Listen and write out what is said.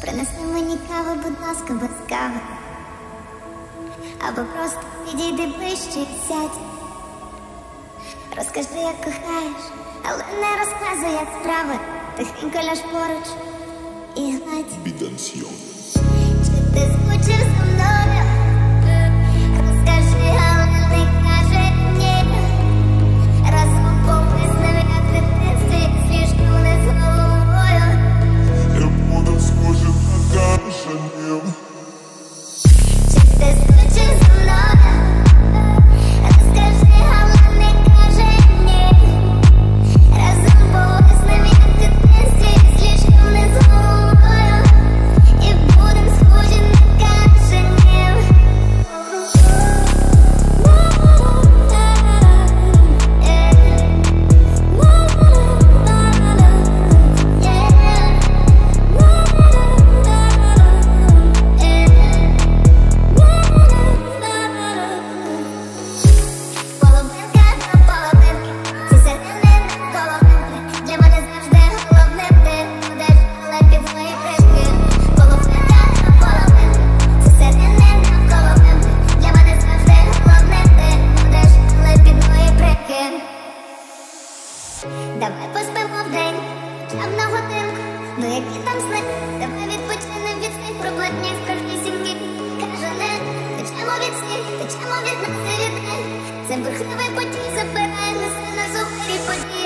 Принеси мені кави, будь ласка, без кави. Або просто підійди ближче і сядь. Розкажи, як кохаєш, але не розказуй, як справи. Тихенько ляж поруч і гладь. Бідансьйон. Чи ти скучив за мною? Розкажи, але не каже ні. Разом помислив, як в дитинстві, з ліжком не з головою. Я буду схожим на кашанів. Чи ти скучив за мною? Розкажи, але не каже ні. Разом помислив, як в дитинстві, з ліжком не з головою. І будем схожі на кашанів. Половинка на половинки, ці середини навколо мене. Для мене завжди головним ти будеш, але під мої крики. Половинка на половинки, ці середини навколо мене. Для мене завжди головним ти будеш, але під мої крики. Давай поспимо вдень, хоча б на годинку. Ну які там сни, давай відпочинем від своїх проблемів страшнісінькі. Каже не, течемо від всіх, течемо від нас і від них. Цей бурхливий потік забирає, несе на зубки події.